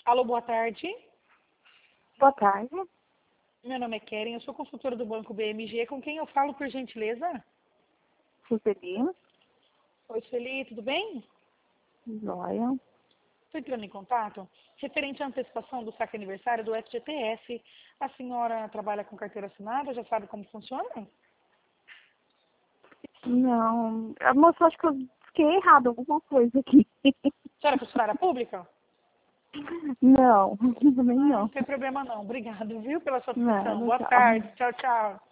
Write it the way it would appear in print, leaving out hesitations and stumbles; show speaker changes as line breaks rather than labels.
Alô, boa tarde.
Boa tarde.
Meu nome é Keren, eu sou consultora do Banco BMG. Com quem eu falo, por gentileza?
Sucedi.
Oi, Sueli, tudo bem?
Joia.
Estou entrando em contato referente à antecipação do saque aniversário do FGTS. A senhora trabalha com carteira assinada, já sabe como funciona?
Não, moça, acho que eu fiquei errado alguma coisa aqui.
A senhora é funcionária pública?
Não, também
Não
não.
tem problema não. Obrigado, viu, pela sua atenção.
Nada,
Boa
tchau.
tarde. Tchau, tchau.